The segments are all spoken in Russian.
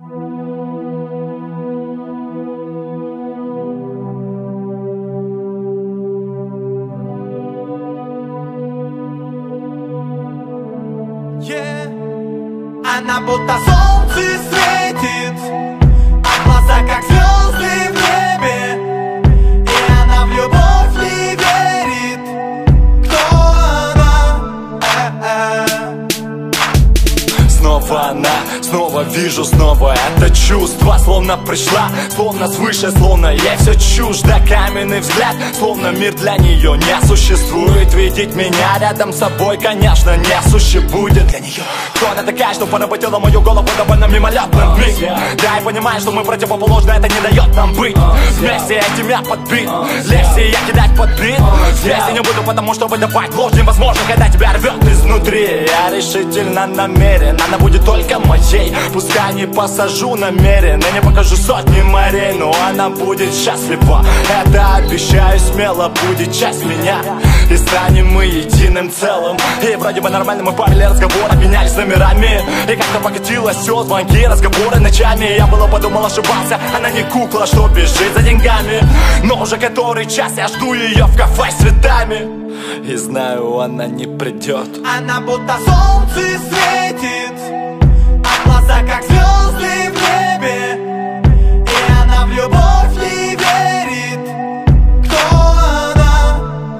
Она будто солнце светит, а глаза как звезды в небе. И она в любовь не верит. Кто она? Снова она, снова вижу, снова это чувство. Словно пришла, словно свыше, словно ей все чуждо. Каменный взгляд, словно мир для нее не существует. Видеть меня рядом с собой, конечно, не суще будет для нее. Кто она такая, что поработила мою голову довольно мимолетным мигом? Да, и понимаю, что мы противоположны, это не дает нам быть вместе. Я тебя подбит, легче я кидать под бит. Вместе не буду, потому что выдавать ложь невозможно, когда тебя рвет изнутри. Я решительно намерен, она будет только моей. Пускай не посажу намеренно, не покажу сотни морей, но она будет счастлива. Это обещаю смело, будет часть меня. И станем мы единым целым. И вроде бы нормально мы парили разговор, обменялись номерами. И как-то покатилось все, звонки, разговоры ночами. Я было подумал, ошибался, она не кукла, что бежит за деньгами. Но уже который час я жду ее в кафе с цветами. И знаю, она не придет. Она будто солнце светит, а глаза как звезды в небе. И она в любовь не верит. Кто она?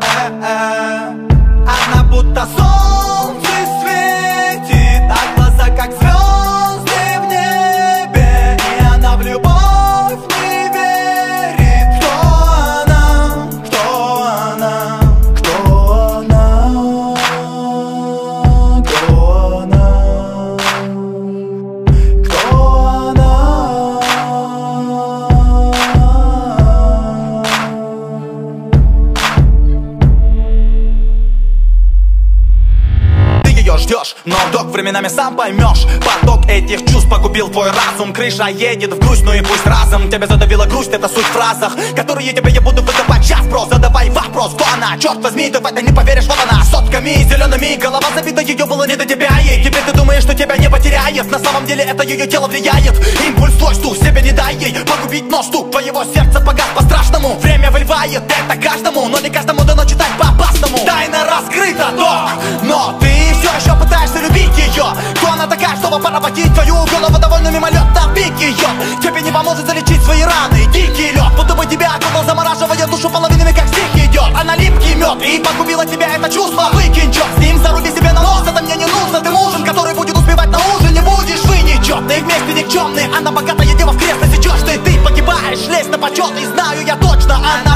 Она будто солнце светит, а глаза как звезды в небе. И она в любовь не верит. Кто она? Кто она? Кто она? Кто она? Кто она? Ты ее ждешь, но док временами сам поймешь. Поток этих чувств погубил твой разум. Крыша едет в грусть, ну и пусть разом. Тебя задавила грусть, это суть в фразах, которые тебе я буду выдавать сейчас. Просто задавай вопрос, кто она? Черт возьми, ты в это не поверишь, вот она. Сотками зелеными, голова забита, ее было не до тебя. И теперь ты думаешь, что тебя не потеряет. На самом деле это ее тело влияет. Импульс твой, стук, себе не дай ей погубить, но стук твоего сердца погас по-страшному. Время выливает это каждому, но не каждому дано читать по-опасному. Тайна раскрыта, док, но ты все еще пытаешься любить ее. Кто она такая, чтобы поработить твою голову довольно мимолетно бить ее? Тебе не поможет залечить свои раны. Дикий лед, будто бы тебя окутал, замораживая душу половинами, как стих идет. Она липкий мед, и погубила тебя это чувство. Выкинь черт с ним, заруби себе на нос. Это мне не нужно, ты мужик, который будет успевать на ужин. Не будешь вы нечетные, вместе никчемные. Она богатая дева, в крест насечешь ты погибаешь, лезь на почет. И знаю я точно, она